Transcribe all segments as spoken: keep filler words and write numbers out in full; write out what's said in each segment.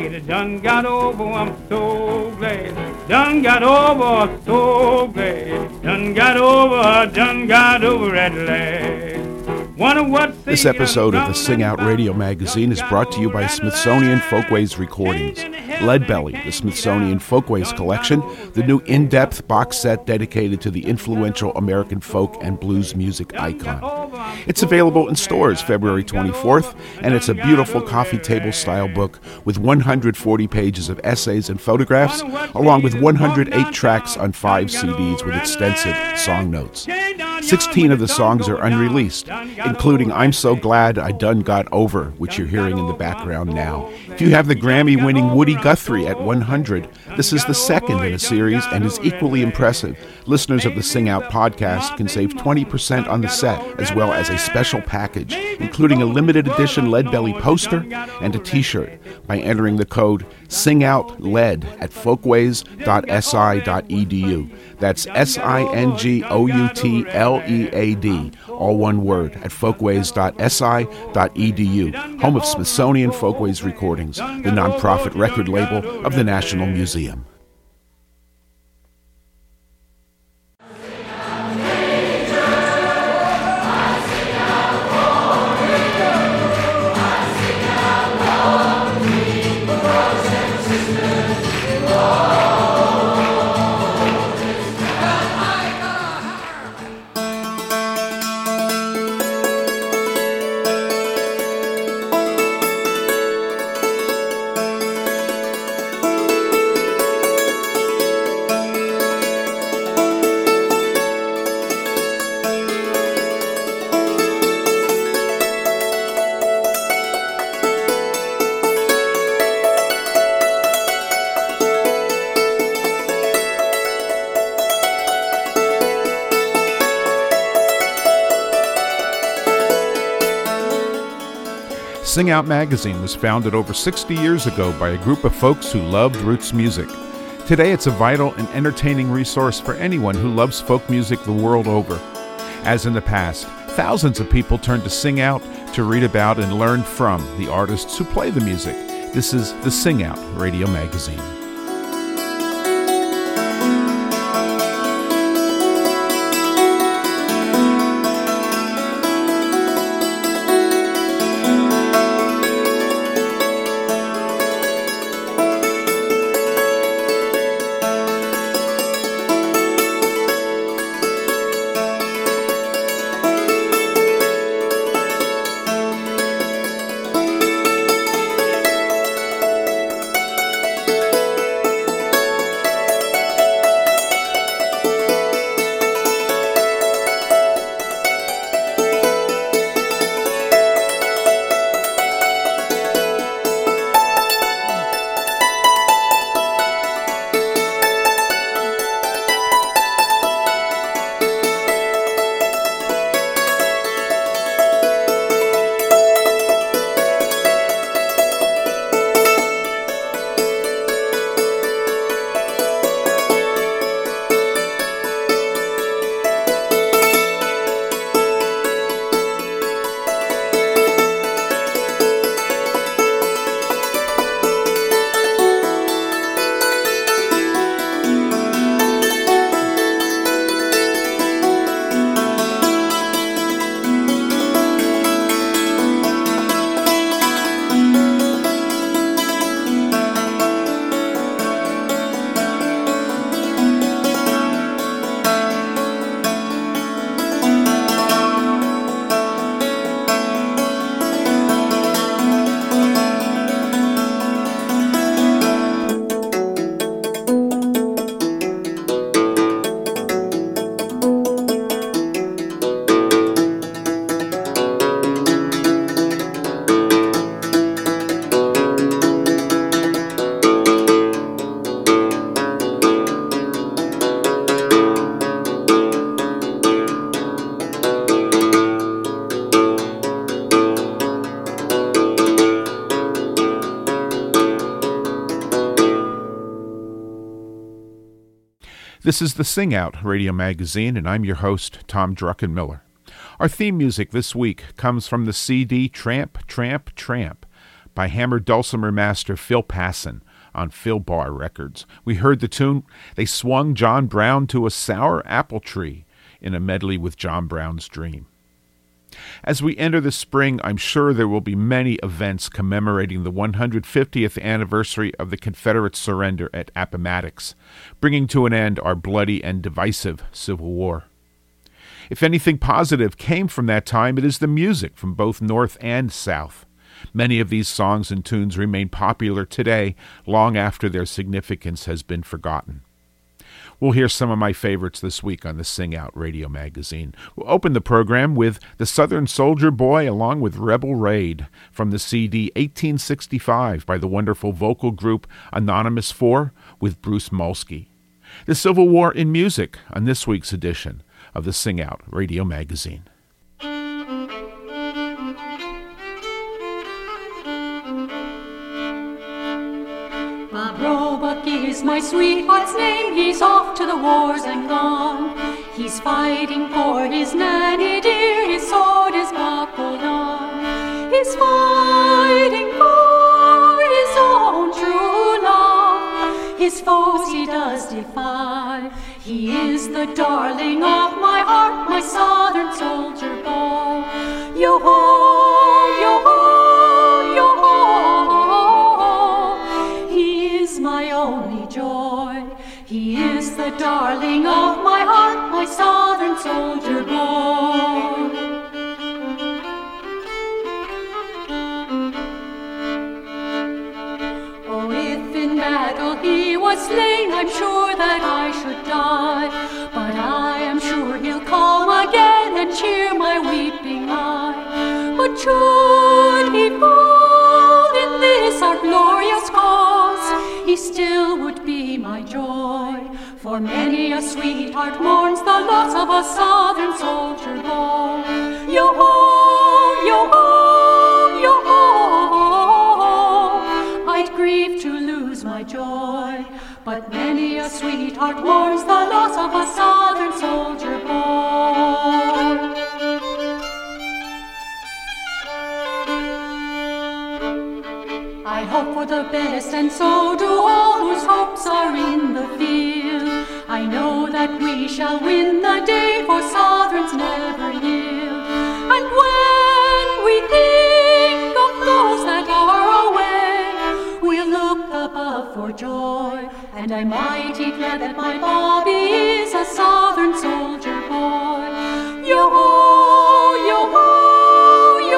glad, done got over, I'm so glad. Done got over, so glad. Done got over, done got over at last. This episode of the Sing Out Radio Magazine is brought to you by Smithsonian Folkways Recordings. Leadbelly, the Smithsonian Folkways Collection, the new in-depth box set dedicated to the influential American folk and blues music icon. It's available in stores February twenty-fourth, and it's a beautiful coffee table style book with one hundred forty pages of essays and photographs, along with one hundred eight tracks on five C Ds with extensive song notes. sixteen of the songs are unreleased, including I'm So Glad I Done Got Over, which you're hearing in the background now. If you have the Grammy-winning Woody Guthrie at one hundred, this is the second in a series and is equally impressive. Listeners of the Sing Out podcast can save twenty percent on the set, as well as a special package, including a limited edition Leadbelly poster and a t-shirt, by entering the code SINGOUTLEAD at folkways dot s i dot e d u. That's S I N G O U T L E A D, all one word, at folkways dot s i dot e d u, home of Smithsonian Folkways Recordings, the nonprofit record label of the National Museum. Sing Out Magazine was founded over sixty years ago by a group of folks who loved roots music. Today it's a vital and entertaining resource for anyone who loves folk music the world over. As in the past, thousands of people turn to Sing Out to read about and learn from the artists who play the music. This is the Sing Out Radio Magazine. This is the Sing Out Radio Magazine, and I'm your host, Tom Druckenmiller. Our theme music this week comes from the C D Tramp, Tramp, Tramp by Hammer dulcimer master Phil Passon on Phil Bar Records. We heard the tune, They Swung John Brown to a Sour Apple Tree, in a medley with John Brown's Dream. As we enter the spring, I'm sure there will be many events commemorating the one hundred fiftieth anniversary of the Confederate surrender at Appomattox, bringing to an end our bloody and divisive Civil War. If anything positive came from that time, it is the music from both North and South. Many of these songs and tunes remain popular today, long after their significance has been forgotten. We'll hear some of my favorites this week on the Sing Out Radio Magazine. We'll open the program with The Southern Soldier Boy along with Rebel Raid from the C D eighteen sixty-five by the wonderful vocal group Anonymous four with Bruce Molsky. The Civil War in Music on this week's edition of the Sing Out Radio Magazine. Bob Roebuck is my sweetheart's name. He's off to the wars and gone. He's fighting for his nanny dear. His sword is buckled on. He's fighting for his own true love. His foes he does defy. He is the darling of my heart, my southern soldier boy. Yo-ho, yo-ho, yo-ho. He is my only joy. He is the darling of my heart, my southern soldier boy. Oh, if in battle he was slain, I'm sure that I should die. But I am sure he'll come again and cheer my weeping eye. But should he fall in this our glorious cause, he still would be my joy. For many a sweetheart mourns the loss of a southern soldier boy. Yo-ho, yo-ho, yo-ho. I'd grieve to lose my joy, but many a sweetheart mourns the loss of a southern soldier boy. I hope for the best, and so do all whose hopes are in the field. I know that we shall win the day, for Southrons never yield. And when we think of those that are away, we'll look above for joy, and I'm mighty glad that my Bobby is a Southern soldier boy. Yo-ho, yo-ho,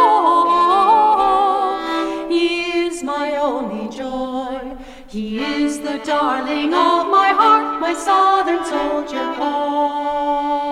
yo-ho. He is my only joy. He is the darling of my heart, my Southern soldier boy.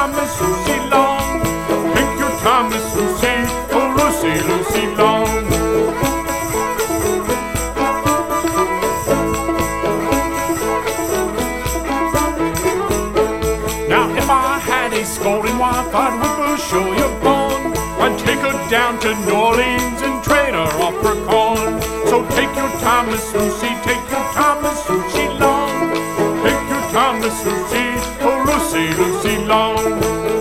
Lucy Long. to New Orleans and trade her off for corn. So take your time, Miss Lucy, take your time, Miss Lucy Long. Take your time, Miss Lucy, oh Lucy, Lucy Long.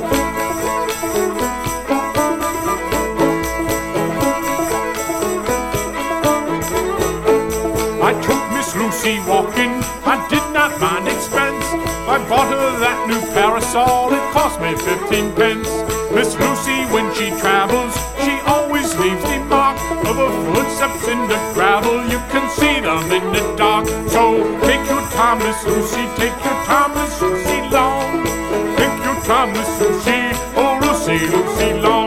I took Miss Lucy walking, I did not mind expense. I bought her that new parasol, it cost me fifteen pence. Miss Lucy, when she travels, she always leaves the mark of her footsteps in the gravel. You can see them in the dark. So take your time, Miss Lucy, take your time, Miss Lucy Long. Take your time, Miss Lucy, oh Lucy, Lucy Long.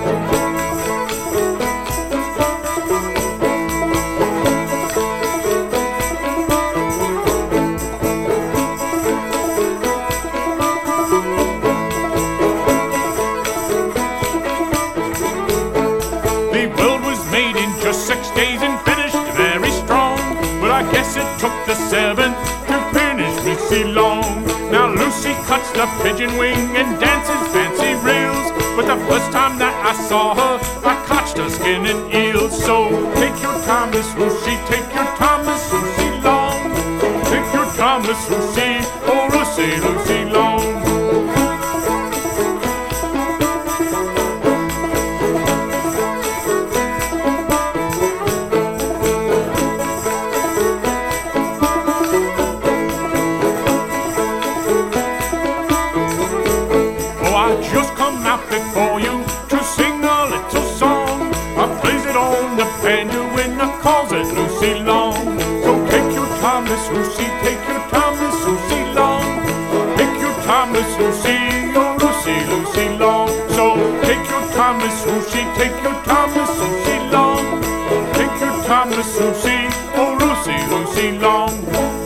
Six days and finished very strong, but I guess it took the seventh to finish Lucy Long. Now Lucy cuts the pigeon wing and dances fancy reels, but the first time that I saw her, I caught her skinning eels. So take your time, Miss Lucy, take your time, Miss Lucy Long. Take your time, Miss Lucy, oh Lucy, Lucy Long. For you to sing a little song, I plays it on the banjo and I calls it Lucy Long. So take your time, Miss Lucy, take your time, Miss Lucy Long. Take your time, Miss Lucy, oh Lucy, Lucy Long. So take your time, Miss Lucy, take your time, Miss Lucy Long. Take your time, Miss Lucy, oh Lucy, Lucy Long.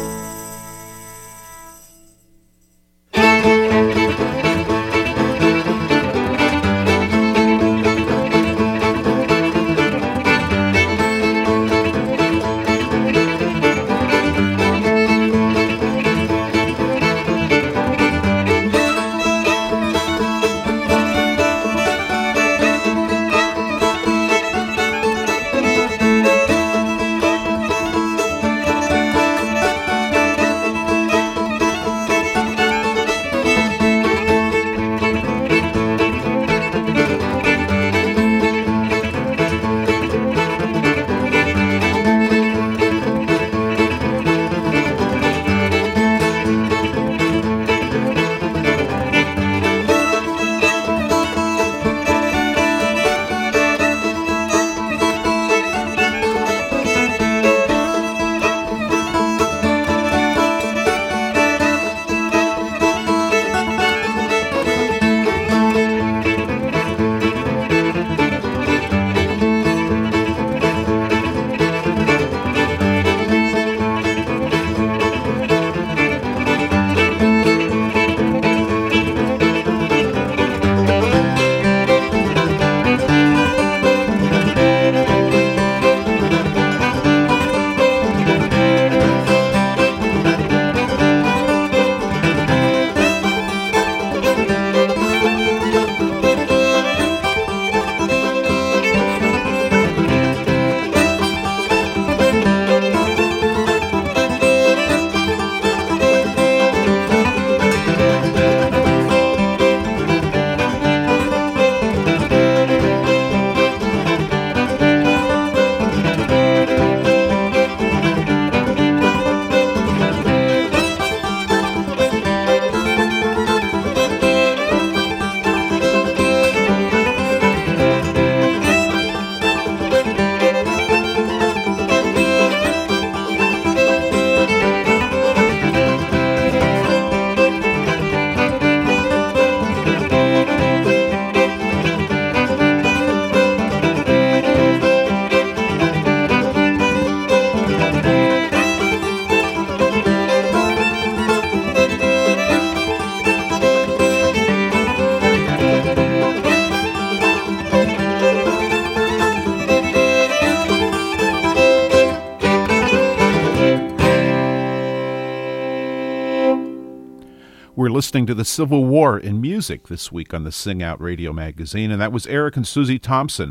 We're listening to the Civil War in music this week on the Sing Out Radio magazine, and that was Eric and Susie Thompson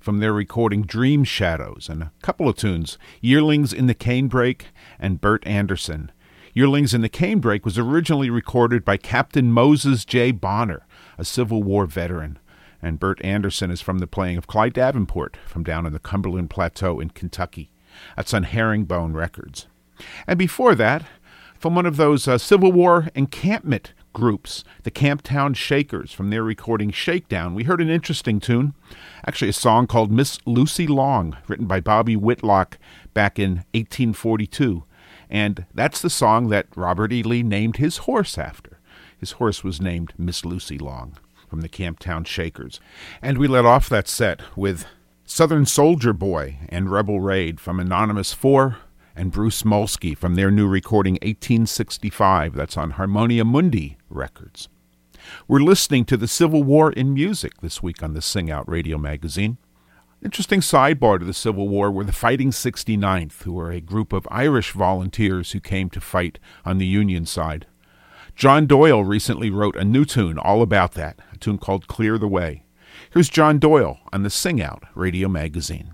from their recording Dream Shadows, and a couple of tunes, Yearlings in the Canebrake and Bert Anderson. Yearlings in the Canebrake was originally recorded by Captain Moses J. Bonner, a Civil War veteran, and Bert Anderson is from the playing of Clyde Davenport from down in the Cumberland Plateau in Kentucky. That's on Herringbone Records. And before that, from one of those uh, Civil War encampment groups, the Camptown Shakers, from their recording Shakedown, we heard an interesting tune, actually a song called Miss Lucy Long, written by Bobby Whitlock back in eighteen forty-two. And that's the song that Robert E. Lee named his horse after. His horse was named Miss Lucy Long, from the Camptown Shakers. And we let off that set with Southern Soldier Boy and Rebel Raid from Anonymous four and Bruce Molsky from their new recording eighteen sixty-five. That's on Harmonia Mundi Records. We're listening to the Civil War in music this week on the Sing Out Radio Magazine. Interesting sidebar to the Civil War were the Fighting sixty-ninth, who were a group of Irish volunteers who came to fight on the Union side. John Doyle recently wrote a new tune all about that, a tune called Clear the Way. Here's John Doyle on the Sing Out Radio Magazine.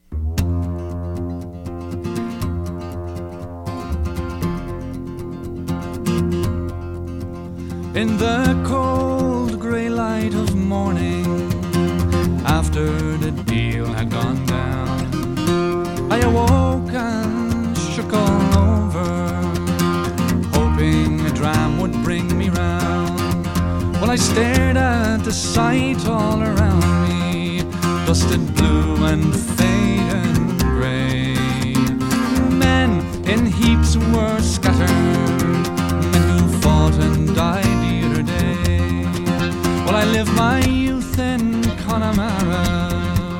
In the cold grey light of morning, after the deal had gone down, I awoke and shook all over, hoping a dram would bring me round. When I stared at the sight all around me, dusted blue and faded grey, men in heaps were scattered, men who fought and died the other day. Well, I lived my youth in Connemara,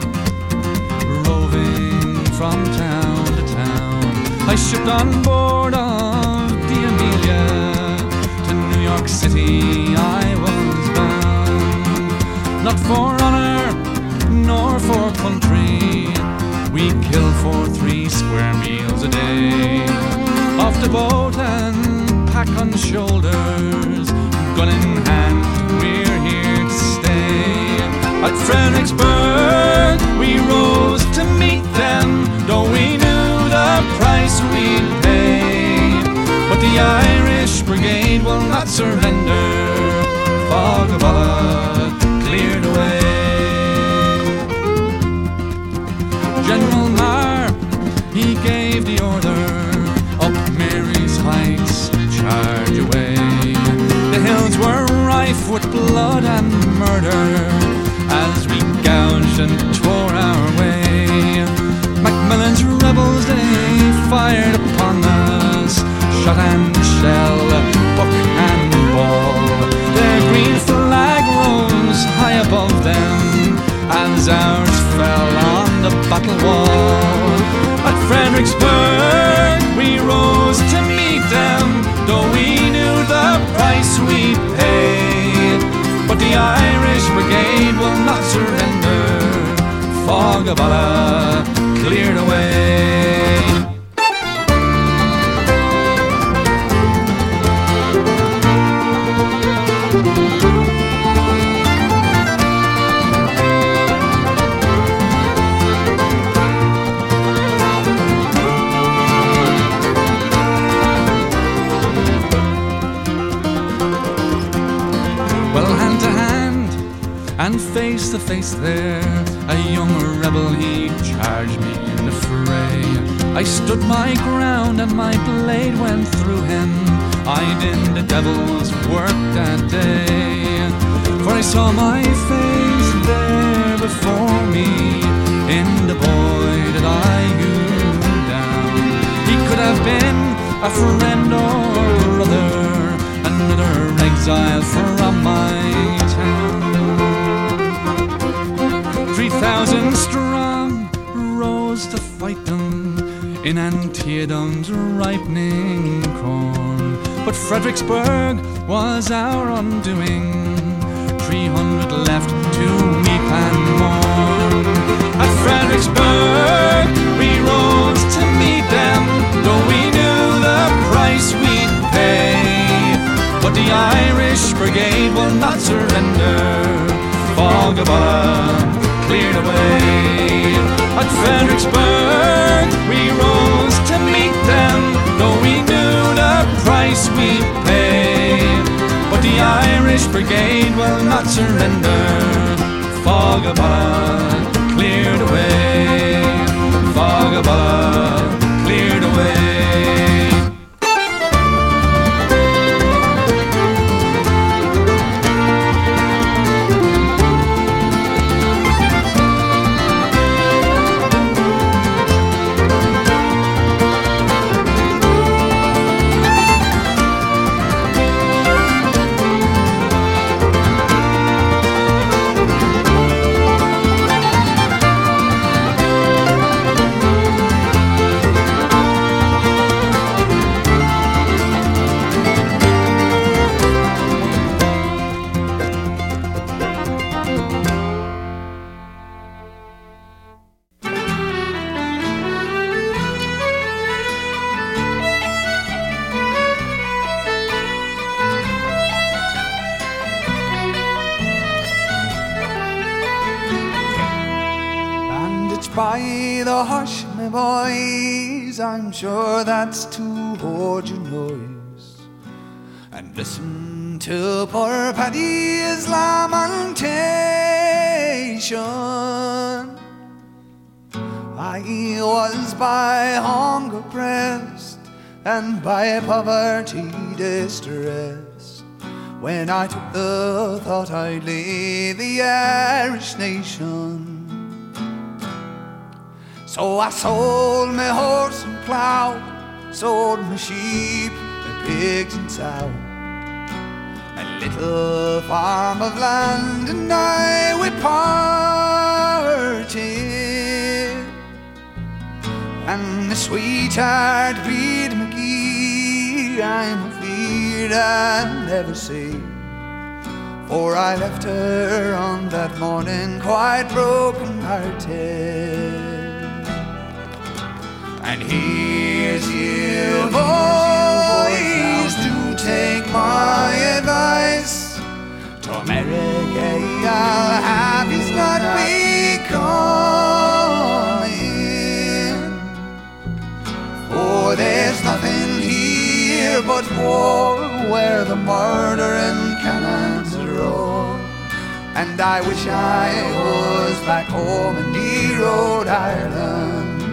roving from town to town. I shipped on board of the Amelia, to New York City I was bound. Not for honor, nor for country, we kill for three square meals a day. Off the boat and pack on shoulders, gun in hand, we're here to stay. At Fredericksburg we rose to meet them, though we knew the price we'd pay. But the Irish Brigade will not surrender, Fog of Allah cleared away. General Marr, he gave the order, up Mary's Heights, charge away. The hills were rife with blood and murder, as we gouged and tore our way. Macmillan's rebels, they fired upon us, shot and shell, buck and ball. Their green flag rose high above them, as ours fell on the battle wall. At Fredericksburg we rose to meet them, though we knew the price we'd pay. But the Irish Brigade will not surrender, Fog of Allah cleared away. And face to face there, a young rebel, he charged me in the fray. I stood my ground and my blade went through him. I did the devil's work that day. For I saw my face there before me, in the boy that I hewed down. He could have been a friend or brother, another exile from my town. Three thousand strong rose to fight them in Antietam's ripening corn. But Fredericksburg was our undoing, three hundred left to weep and mourn. At Fredericksburg we rose to meet them, though we knew the price we'd pay. But the Irish Brigade will not surrender, Fog of Allah cleared away. surrender. Fogabad cleared away. Fogabad cleared away. By the hush, my boys, I'm sure that's to hold your noise and listen to poor Paddy's lamentation. I was by hunger pressed and by poverty distressed when I took the thought I'd leave the Irish nation. So I sold my horse and plough, sold my sheep, my pigs and sow, a little farm of land, and I we parted. And the sweetheart Bede McGee, I'm afeard I'll never see, for I left her on that morning quite broken hearted. And here's you boys, do take my advice. To America I'll have yous not be coming, for there's nothing here but war, where the murdering cannons roar. And I wish I was back home in dear Rhode Island.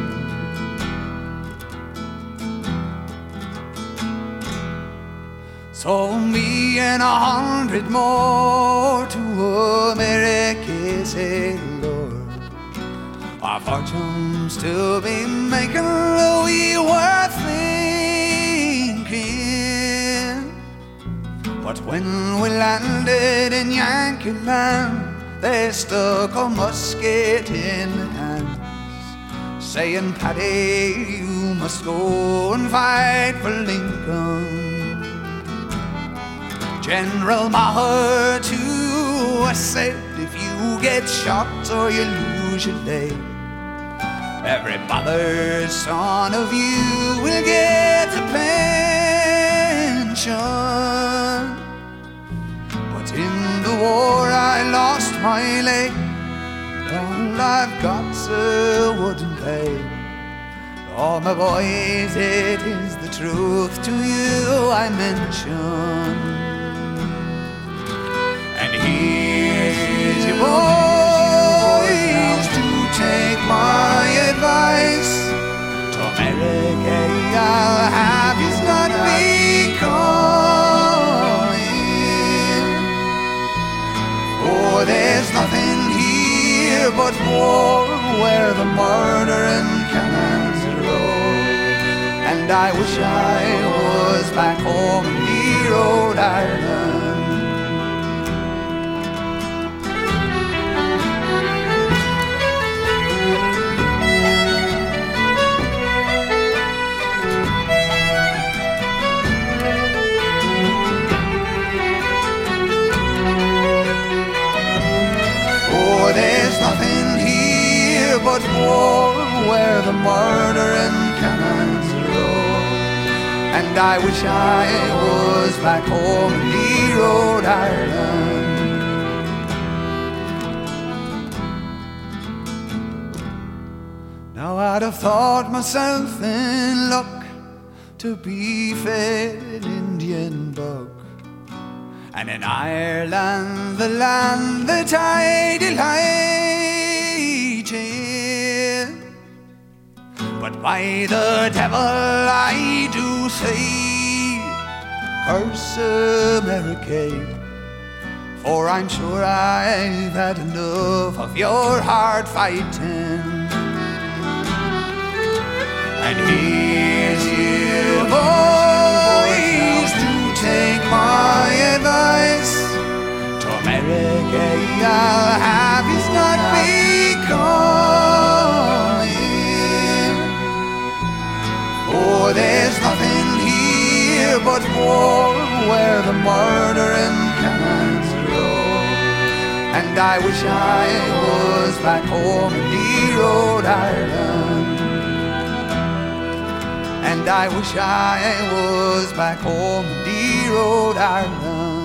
So me and a hundred more to America sailed, Lord. Our fortunes to be making, we were thinking. But when we landed in Yankee land, they stuck a musket in my hands, saying, Paddy, you must go and fight for Lincoln. General Maher too said, if you get shot or you lose your leg, every mother's son of you will get a pension. But in the war I lost my leg, all I've got's a wooden peg. Oh my boys, it is the truth to you I mention. And here's your boys, to take my advice. To America I'll have yous not be coming, for there's nothing here but war, where the murdering cannons roll. And I wish I was back home in dear Rhode Island. There's nothing here but war, where the murdering cannons roll. And I wish I was back home in dear Rhode Island. Now I'd have thought myself in luck to be fed Indian buck And in Ireland, the land that I delight in, but by the devil I do say, curse America, for I'm sure I've had enough of your hard fighting. And here's you boys to take my advice. To America I'll have is not becoming, for there's nothing here but war, where the murdering cannons roll. And I wish I was back home in dear old Ireland. And I wish I was back home in dear old Ireland.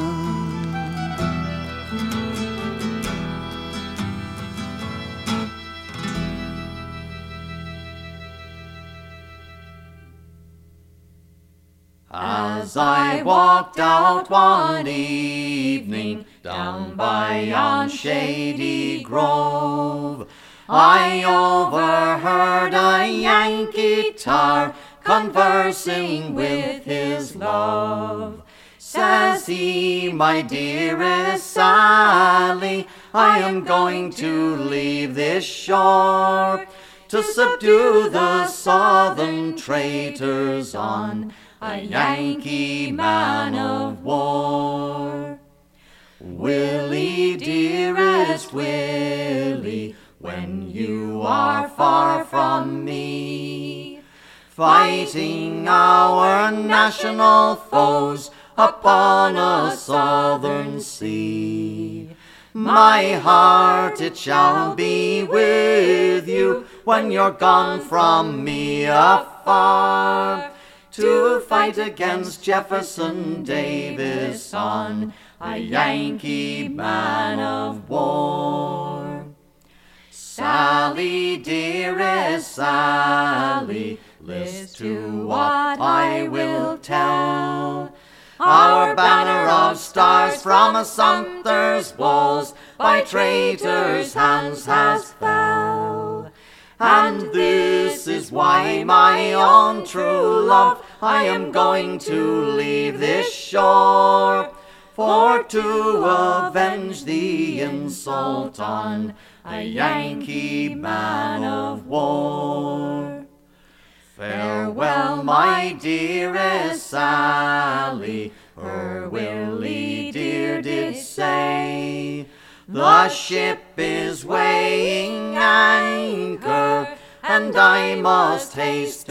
As I walked out one evening down by yon shady grove, I overheard a Yankee tar conversing with his love. Says he, my dearest Sally, I am going to leave this shore to subdue the southern traitors on a Yankee man of war. Willie, dearest Willie, when you are far from me, fighting our national foes upon a southern sea, my heart it shall be with you when you're gone from me afar, to fight against Jefferson Davis on a Yankee man of war. Sally, dearest Sally, list to what I will tell. Our banner of stars from Sumter's walls by traitors' hands has fell. And this is why, my own true love, I am going to leave this shore, for to avenge the insult on a Yankee man of war. Farewell, my dearest Sally, her Willie dear did say. The ship is weighing anchor, and I must haste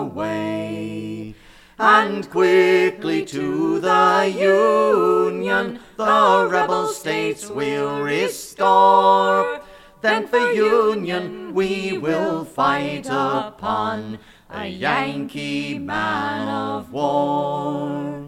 away. And quickly to the Union the rebel states will restore. Then for Union we will fight upon a Yankee man of war.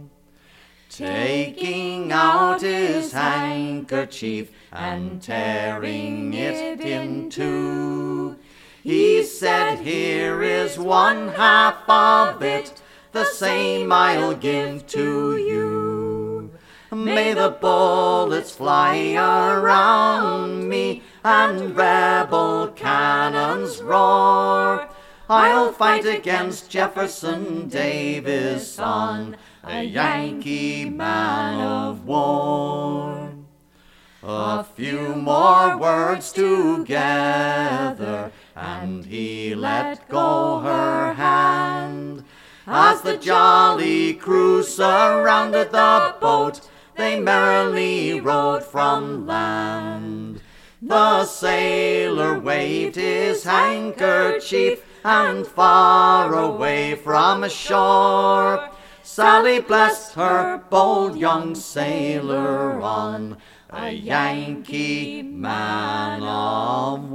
Taking out his handkerchief and tearing it in two, he said, here is one half of it, the same I'll give to you. May the bullets fly around me and rebel cannons roar, I'll fight against Jefferson Davis on a Yankee man of war. A few more words together, and he let go her hand. As the jolly crew surrounded the boat, they merrily rowed from land. The sailor waved his handkerchief, and far away from shore, Sally blessed her bold young sailor on a Yankee man of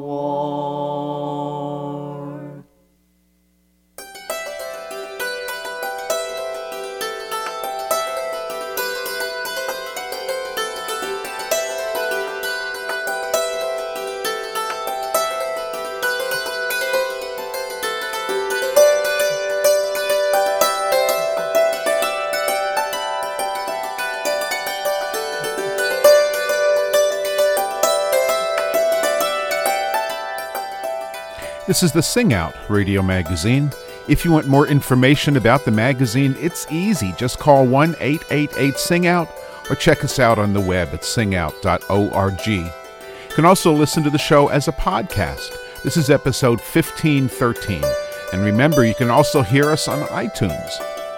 war. This is the Sing Out Radio Magazine. If you want more information about the magazine, it's easy. Just call one eight eight eight sing out or check us out on the web at sing out dot org. You can also listen to the show as a podcast. This is episode fifteen thirteen. And remember, you can also hear us on iTunes.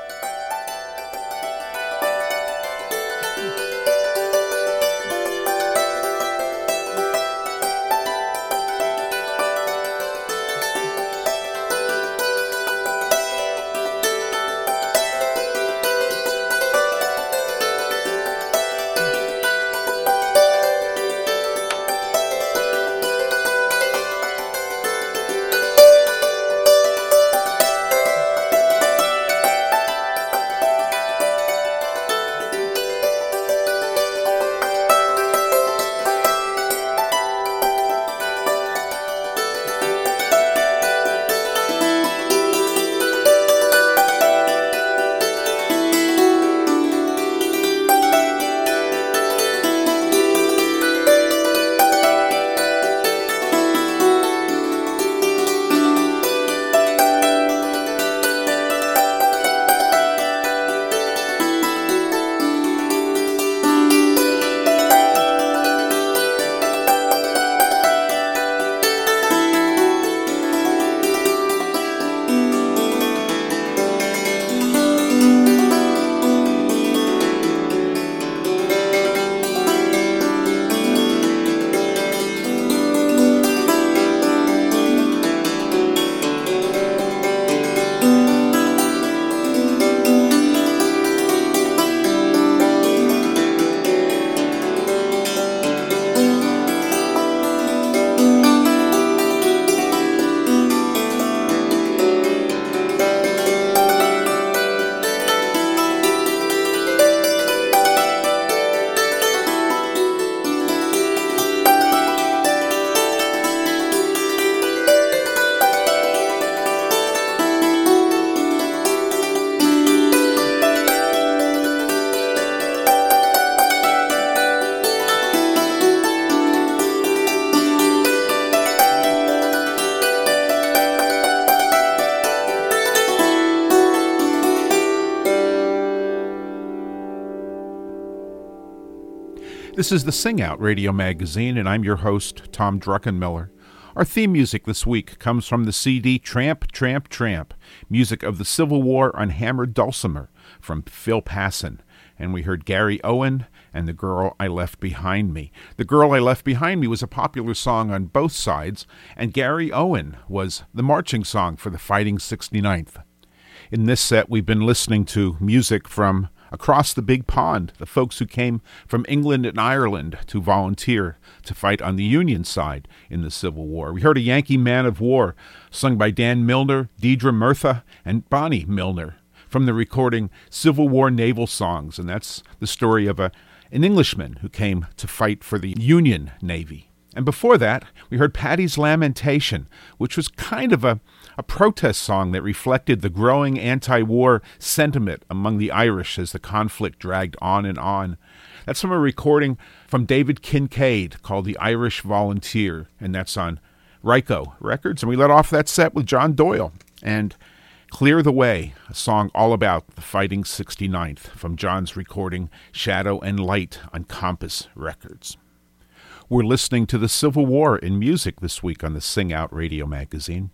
This is the Sing Out Radio Magazine, and I'm your host, Tom Druckenmiller. Our theme music this week comes from the C D Tramp, Tramp, Tramp, music of the Civil War on hammered dulcimer from Phil Passon. And we heard Gary Owen and The Girl I Left Behind Me. The Girl I Left Behind Me was a popular song on both sides, and Gary Owen was the marching song for the Fighting sixty-ninth. In this set, we've been listening to music from across the big pond, the folks who came from England and Ireland to volunteer to fight on the Union side in the Civil War. We heard a Yankee Man of War sung by Dan Milner, Deidre Murtha, and Bonnie Milner from the recording Civil War Naval Songs, and that's the story of a, an Englishman who came to fight for the Union Navy. And before that, we heard Paddy's Lamentation, which was kind of a, a protest song that reflected the growing anti-war sentiment among the Irish as the conflict dragged on and on. That's from a recording from David Kincaid called The Irish Volunteer, and that's on Ryko Records. And we let off that set with John Doyle and Clear the Way, a song all about the Fighting sixty-ninth from John's recording Shadow and Light on Compass Records. We're listening to the Civil War in music this week on the Sing Out Radio Magazine.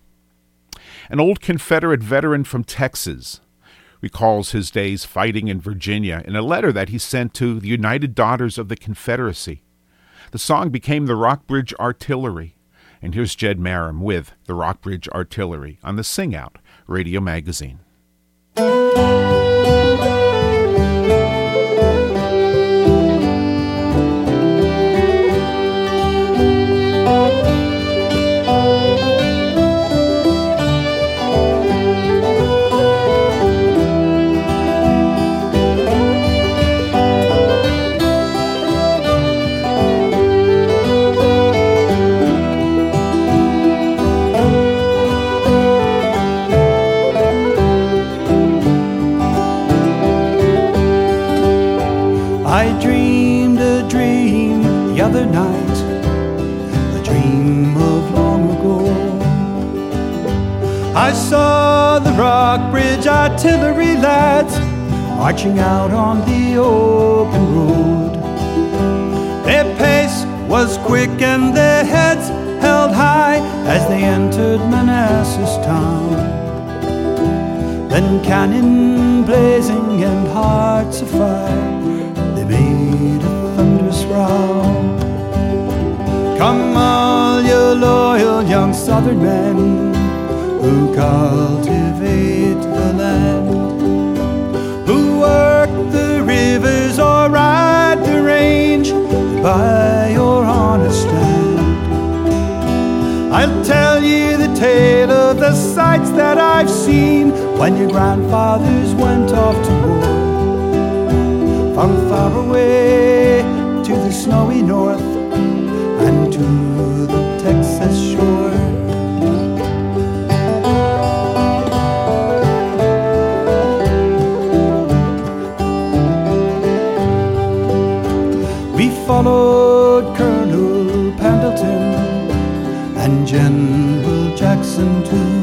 An old Confederate veteran from Texas recalls his days fighting in Virginia in a letter that he sent to the United Daughters of the Confederacy. The song became the Rockbridge Artillery, and here's Jed Marum with the Rockbridge Artillery on the Sing Out Radio Magazine. I saw the Rockbridge artillery lads marching out on the open road. Their pace was quick and their heads held high as they entered Manassas town. Then cannon blazing and hearts afire, they made a thunderous row. Come all you loyal young Southern men who cultivate the land, who work the rivers or ride the range by your honest land. I'll tell you the tale of the sights that I've seen when your grandfathers went off to war. From far away to the snowy north and to the Texas shore. We followed Colonel Pendleton and General Jackson too.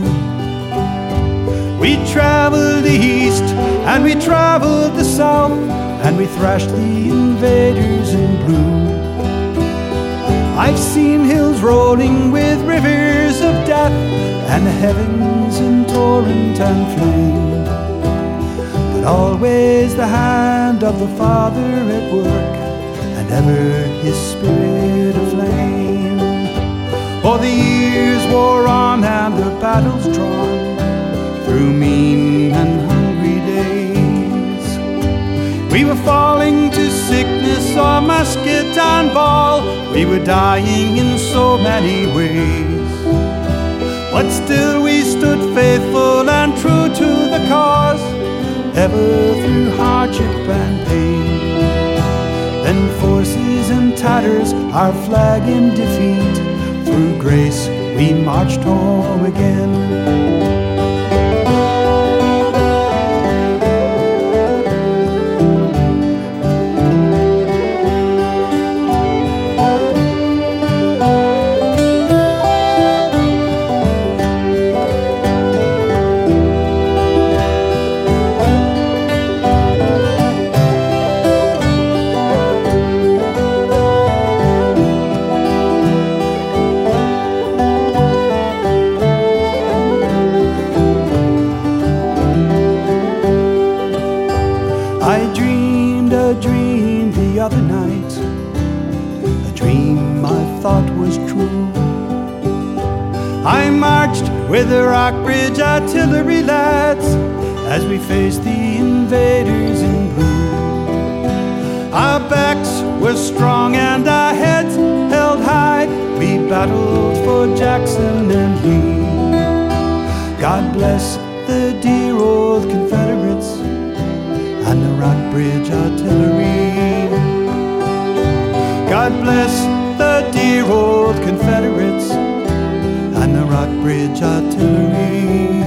We traveled east and we traveled the south, and we thrashed the invaders in blue. I've seen hills rolling with rivers of death, and the heavens in torrent and flame, but always the hand of the Father at work, and ever his spirit aflame. For the years wore on and the battles drawn through mean and hungry days. We were falling to sickness or musket and ball, we were dying in so many ways, but still we stood faithful and true to the cause, ever through hardship and pain. Then forces in tatters, our flag in defeat, through grace we marched home again. Other night, a dream I thought was true. I marched with the Rockbridge artillery lads as we faced the invaders in blue. Our backs were strong and our heads held high, we battled for Jackson and Lee. God bless the dear old Confederates and the Rockbridge artillery. God bless the dear old Confederates and the Rockbridge artillery.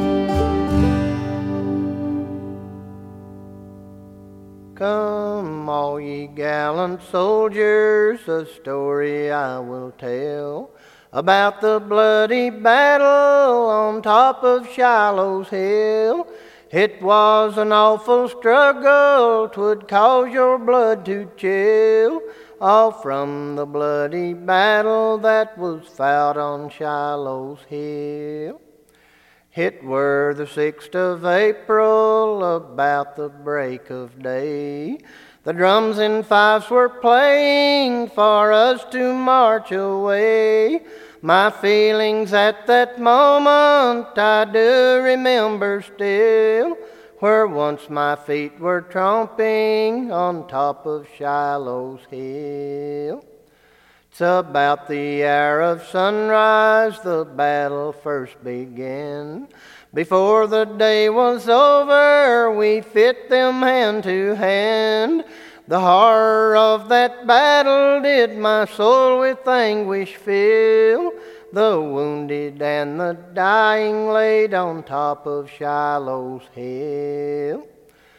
Come, all ye gallant soldiers, a story I will tell about the bloody battle on top of Shiloh's Hill. It was an awful struggle, 'twould cause your blood to chill, all from the bloody battle that was fought on Shiloh's Hill. It were the sixth of April, about the break of day. The drums and fifes were playing for us to march away. My feelings at that moment I do remember still, where once my feet were tromping on top of Shiloh's Hill. It's about the hour of sunrise the battle first began. Before the day was over, we fit them hand to hand. The horror of that battle did my soul with anguish fill. The wounded and the dying laid on top of Shiloh's Hill.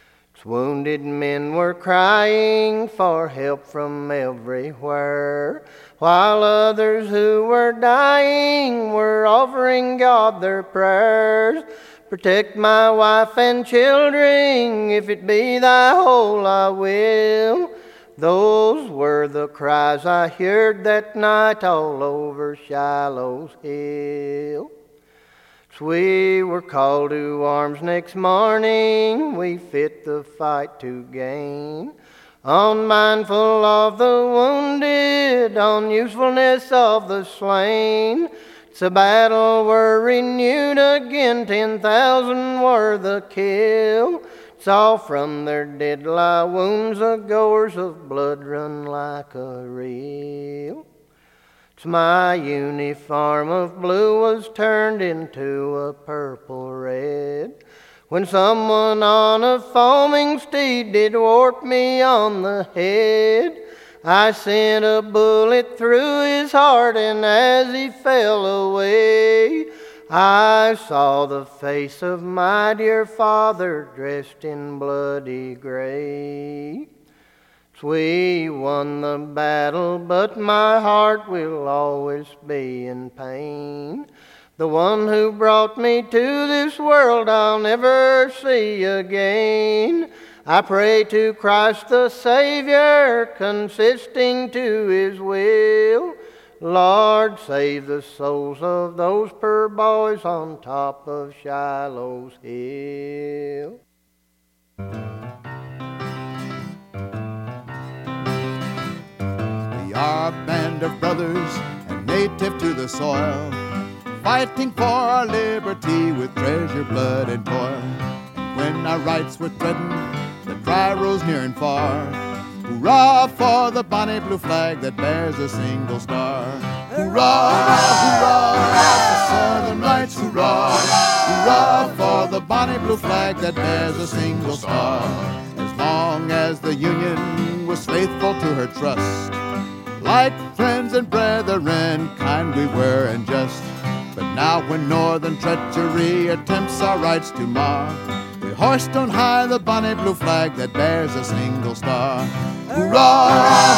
Wounded men were crying for help from everywhere, while others who were dying were offering God their prayers. Protect my wife and children, if it be thy will, I will. Those were the cries I heard that night all over Shiloh's hill. So we were called to arms next morning, we fit the fight to gain. Unmindful of the wounded, unusefulness of the slain. It's a battle were renewed again, ten thousand were the kill. Saw from their dead lie wounds the goers of blood run like a reel. It's my uniform of blue was turned into a purple red, when someone on a foaming steed did warp me on the head. I sent a bullet through his heart, and as he fell away, I saw the face of my dear father dressed in bloody gray. We won the battle, but my heart will always be in pain. The one who brought me to this world I'll never see again. I pray to Christ the Savior, consisting to his will. Lord, save the souls of those poor boys on top of Shiloh's hill. We are a band of brothers and native to the soil, fighting for our liberty with treasure, blood, and toil. And when our rights were threatened, the cry rose near and far. Hurrah for the bonny blue flag that bears a single star. Hurrah, hurrah, for Southern rights, hurrah. Hurrah for the bonny blue flag that bears a single star. As long as the Union was faithful to her trust, like friends and brethren, kind we were and just. But now when Northern treachery attempts our rights to mar, we hoist on high the bonny blue flag that bears a single star. Hurrah,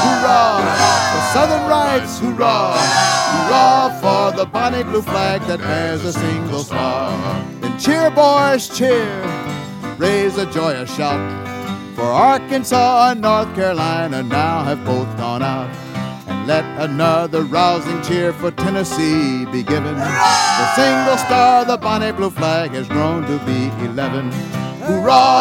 hurrah, for Southern rights, hurrah. Hurrah for the bonny blue flag that bears a single star. Then cheer, boys, cheer, raise a joyous shout, for Arkansas and North Carolina now have both gone out. And let another rousing cheer for Tennessee be given. The single star, the bonny blue flag, has grown to be eleven. Hurrah,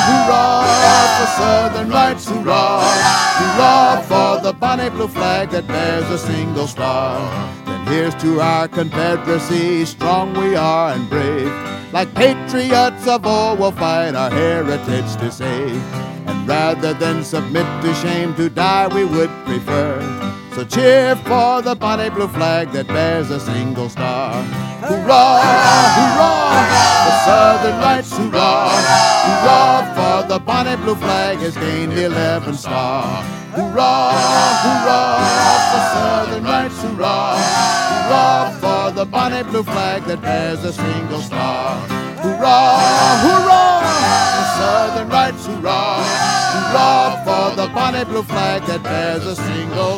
hurrah, for Southern rights, hurrah. Hurrah for the bonny blue flag that bears a single star. Then here's to our Confederacy, strong we are and brave. Like patriots of old, we'll fight our heritage to save. And rather than submit to shame, to die we would prefer. So cheer for the bonny blue flag that bears a single star. Hurrah, hurrah, for Southern rights, hurrah. Hurrah for the bonny blue flag has gained eleven star. Hurrah, hurrah, for Southern rights, hurrah. Hurrah for the bonny blue flag that bears a single star. Hurrah, hurrah, for Southern rights, hurrah. Hurrah for the bonny blue flag that bears a single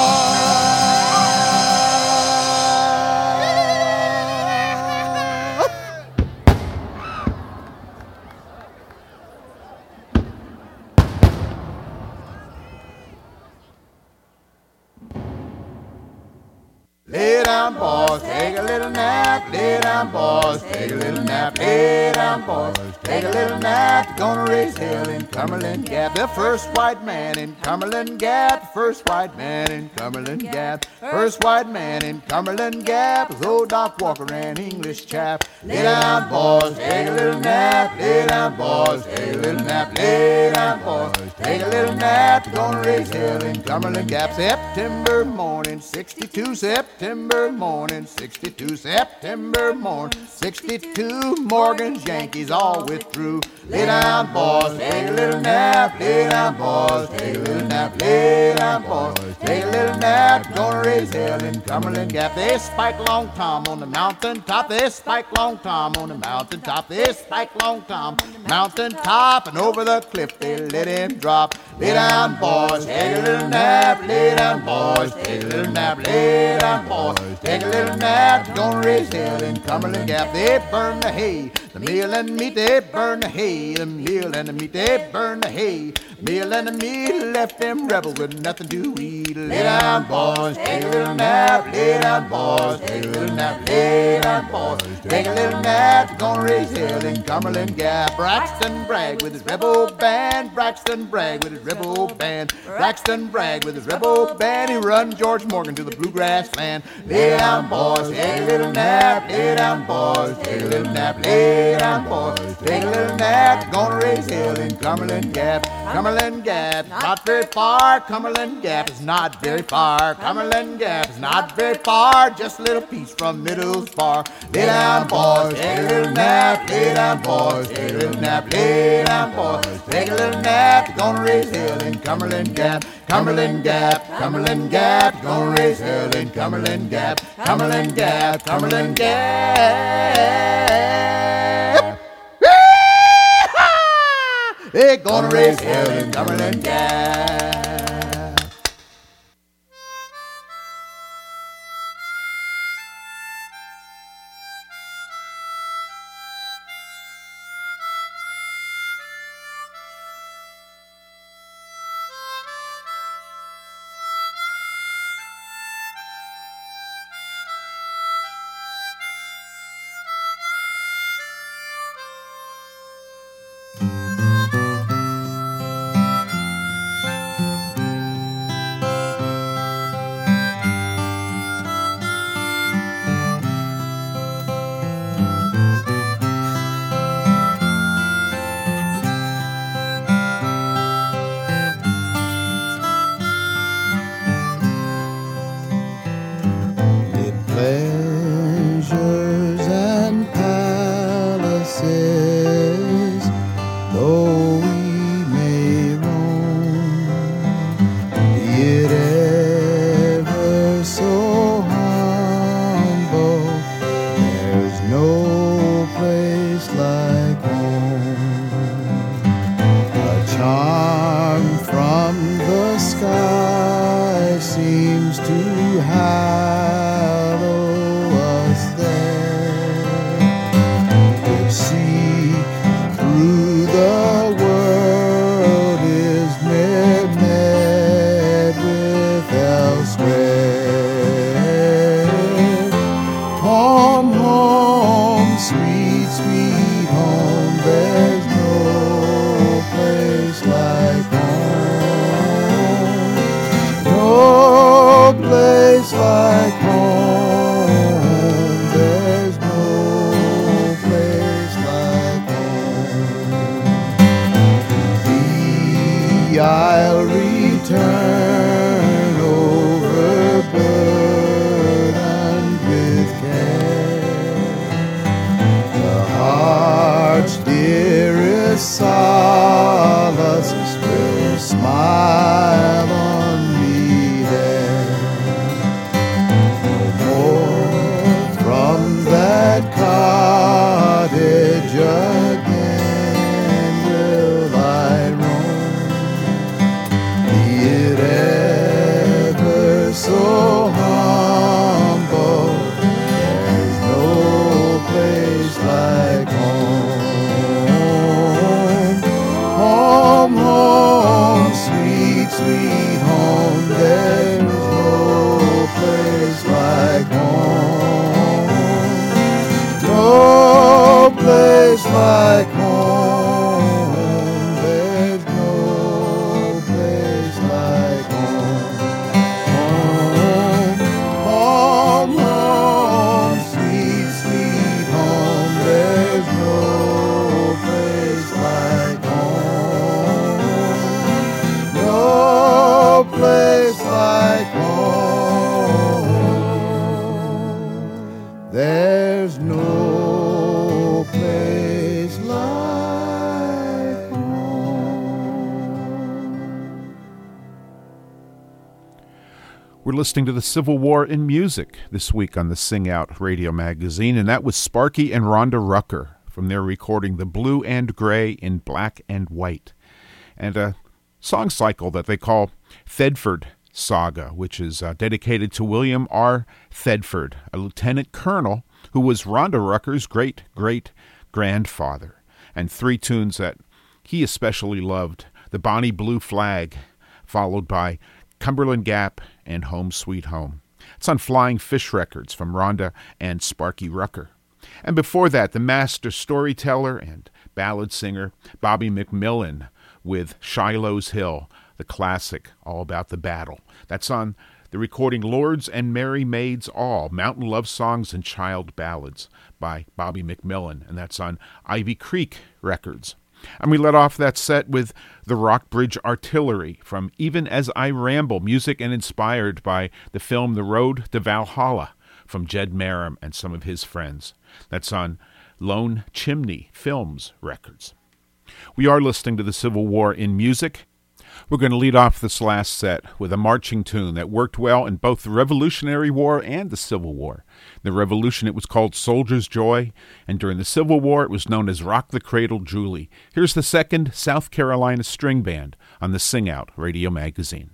star. Lay down, boys, take a little nap. Lay down, boys, take a little nap. Lay down, boys, take a little nap. Gonna raise hell in Cumberland Gap. The first white man in Cumberland Gap. First white man in Cumberland Gap. First white man in Cumberland Gap was old Doc Walker, an English chap. Lay down, boys, take a little nap. Lay down, boys, take a little nap. Lay down, boys, take a little nap. Gonna raise hell in Cumberland Gap. September morning, sixty-two. September morning, sixty-two. September morning, sixty-two, Morgan's Yankees all withdrew. Lay down, boys, take a little nap. Lay down, boys, take a little nap. Lay down, boys, take a little nap. Gonna raise hell in Cumberland Gap. They spike Long Tom on the mountain top. They spike Long Tom on the mountain top. They spike Long Tom mountain top, and over the cliff they let him drop. Lay down, boys, take a little nap. Lay down, boys, take a little nap. Lay down, boys, take a little nap. Gonna raise hell in Cumberland Gap. They burn the hay, the meal and the meat. They burn the hay, the meal and the meat. They burn the hay, meal and the meat. Left them rebels with nothing to eat. Lay down, boys, take a little nap. Lay down, boys, take a little nap. Lay down, boys, take a little nap. Gonna raise hell in Cumberland Gap. Braxton Bragg with his rebel band. Braxton Bragg with his rebel band. Braxton Bragg with his rebel band. He run George Morgan to the bluegrass land. Lay down, boys, take a little nap. Lay down, boys, take a little nap. Lay down, boys, take a little nap. Gonna raise hell in Cumberland Gap. Cumberland Gap, not very far. Cumberland Gap is not very far. Cumberland Gap is not very far. Just a little piece from Middle's Bar. Lay down, boys, take a little nap. Lay down, boys, take a little nap. Lay down, boys, take a little nap. Gonna raise hell in Cumberland Gap. Cumberland Gap, Cumberland Gap. Gonna raise hell in Cumberland Gap. Cumberland Gap, Cumberland Gap. They're gonna raise hell in Cumberland Gap. There's no We're listening to the Civil War in music this week on the Sing Out Radio Magazine, and that was Sparky and Rhonda Rucker from their recording The Blue and Gray in Black and White, and a song cycle that they call Thedford Saga, which is uh, dedicated to William R. Thedford, a lieutenant colonel who was Rhonda Rucker's great-great-grandfather, and three tunes that he especially loved: The Bonnie Blue Flag, followed by Cumberland Gap and Home Sweet Home. It's on Flying Fish Records from Rhonda and Sparky Rucker. And before that, the master storyteller and ballad singer Bobby McMillan with Shiloh's Hill, the classic all about the battle. That's on the recording Lords and Merry Maids All, Mountain Love Songs and Child Ballads by Bobby McMillan, and that's on Ivy Creek Records. And we let off that set with the Rockbridge Artillery from Even As I Ramble, music and inspired by the film The Road to Valhalla from Jed Merrim and some of his friends. That's on Lone Chimney Films Records. We are listening to the Civil War in music. We're going to lead off this last set with a marching tune that worked well in both the Revolutionary War and the Civil War. In the Revolution, it was called Soldier's Joy, and during the Civil War, it was known as Rock the Cradle Julie. Here's the second South Carolina String Band on the Sing Out Radio Magazine.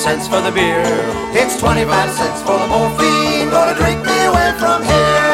cents for the beer. It's twenty-five cents for the morphine. Gonna drink me away from here.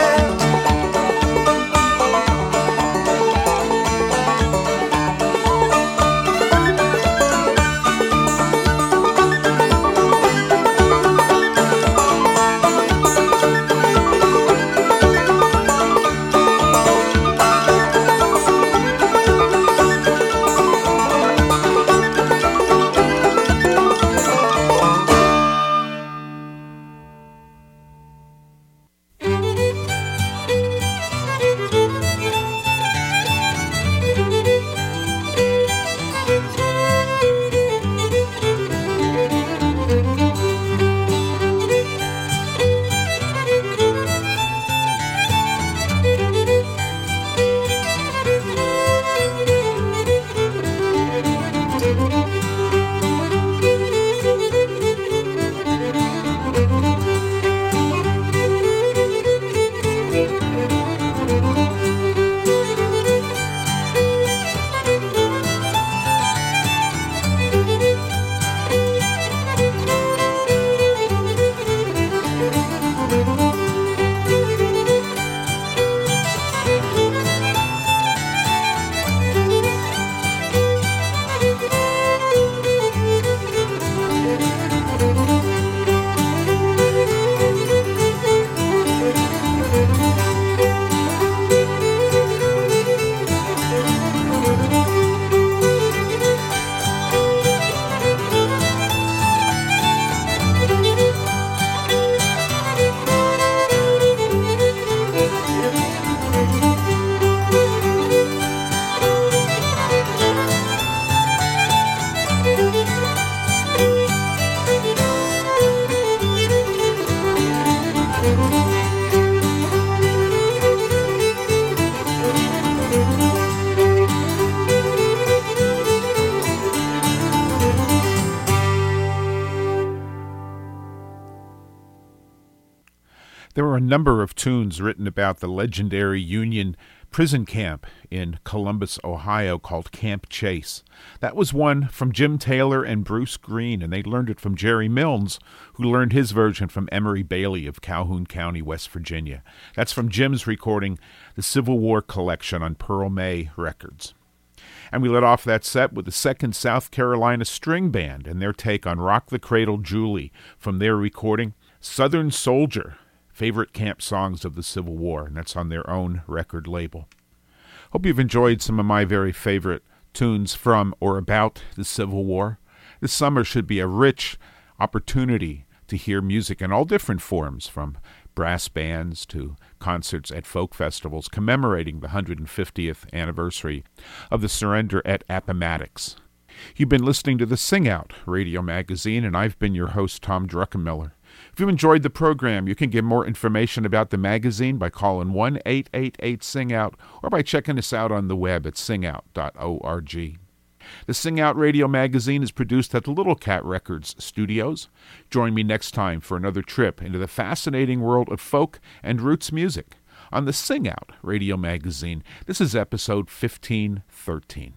There were a number of tunes written about the legendary Union prison camp in Columbus, Ohio, called Camp Chase. That was one from Jim Taylor and Bruce Green, and they learned it from Jerry Milnes, who learned his version from Emery Bailey of Calhoun County, West Virginia. That's from Jim's recording, The Civil War Collection, on Pearl May Records. And we let off that set with the Second South Carolina String Band and their take on Rock the Cradle Julie from their recording, Southern Soldier, favorite camp songs of the Civil War, and that's on their own record label. Hope you've enjoyed some of my very favorite tunes from or about the Civil War. This summer should be a rich opportunity to hear music in all different forms, from brass bands to concerts at folk festivals commemorating the one hundred fiftieth anniversary of the surrender at Appomattox. You've been listening to the Sing Out radio magazine, and I've been your host, Tom Druckenmiller. If you enjoyed the program, you can get more information about the magazine by calling one eight eight eight sing out or by checking us out on the web at sing out dot org. The Sing Out radio magazine is produced at the Little Cat Records studios. Join me next time for another trip into the fascinating world of folk and roots music on the Sing Out radio magazine. This is episode fifteen thirteen.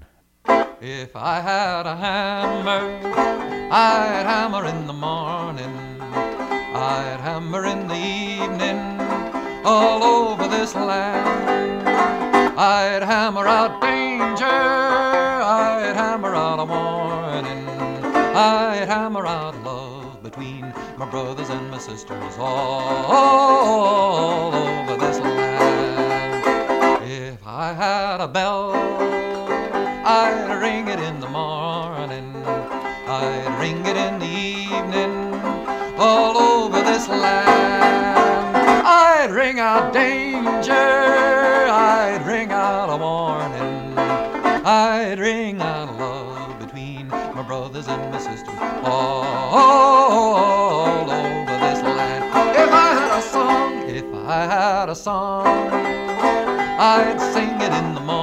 If I had a hammer, I'd hammer in the morning, I'd hammer in the evening, all over this land. I'd hammer out danger, I'd hammer out a warning, I'd hammer out love between my brothers and my sisters, all over this land. If I had a bell, I'd ring it in the morning, I'd ring it in the evening, all over this land. I'd ring out danger, I'd ring out a warning, I'd ring out love between my brothers and my sisters, all over this land. If I had a song, if I had a song, I'd sing it in the morning,